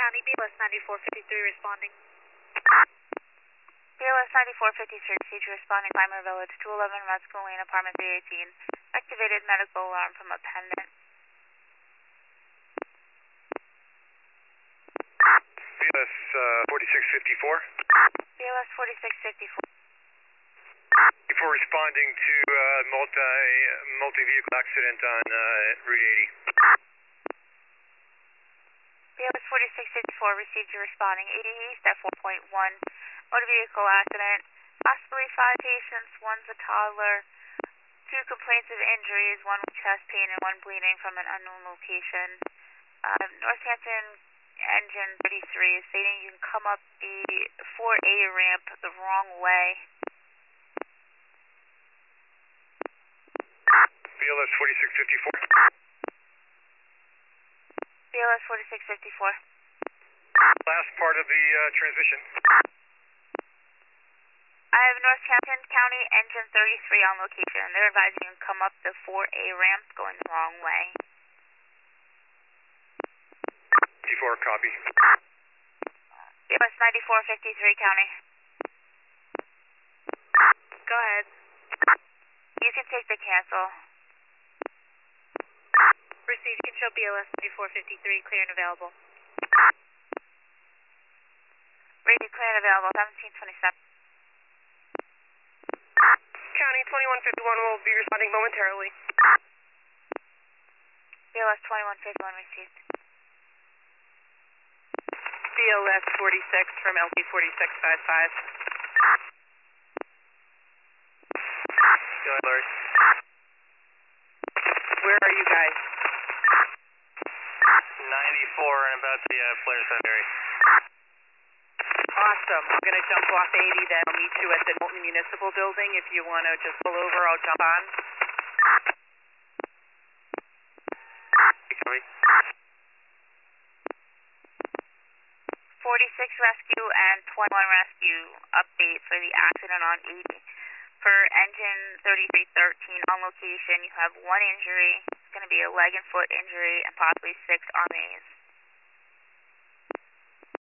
County, BLS 9453 responding. BLS 9453, procedure responding, Climber Village, 211 Red School Lane, apartment 318. Activated medical alarm from a pendant. BLS 4654. BLS 4654. Before responding to multi-vehicle accident on Route 80. BLS 4654, received your responding 80 East at 4.1. Motor vehicle accident, possibly 5 patients, one's a toddler, 2 complaints of injuries, 1 with chest pain and 1 bleeding from an unknown location. Northampton engine 33 is stating you can come up the 4A ramp the wrong way. BLS 4654. BLS 4654. Last part of the transmission. I have Northampton County engine 33 on location. They're advising you can come up the 4A ramp going the wrong way. T4, copy. BLS 9453 County. Go ahead. You can take the cancel. Received, you can show BLS 9453, clear and available. Ready, clear and available, 1727. County 2151 will be responding momentarily. BLS 2151 received. BLS 46 from LT 4655. Go ahead, Larry. Where are you guys? 94 and about the Players Head area. Awesome. I'm going to jump off 80 then. I'll meet you at the Milton Municipal Building. If you want to just pull over, I'll jump on. Copy. 46 rescue and 21 rescue update for the accident on 80. For engine 3313 on location, you have 1 injury. It's going to be a leg and foot injury and possibly 6 RMAs.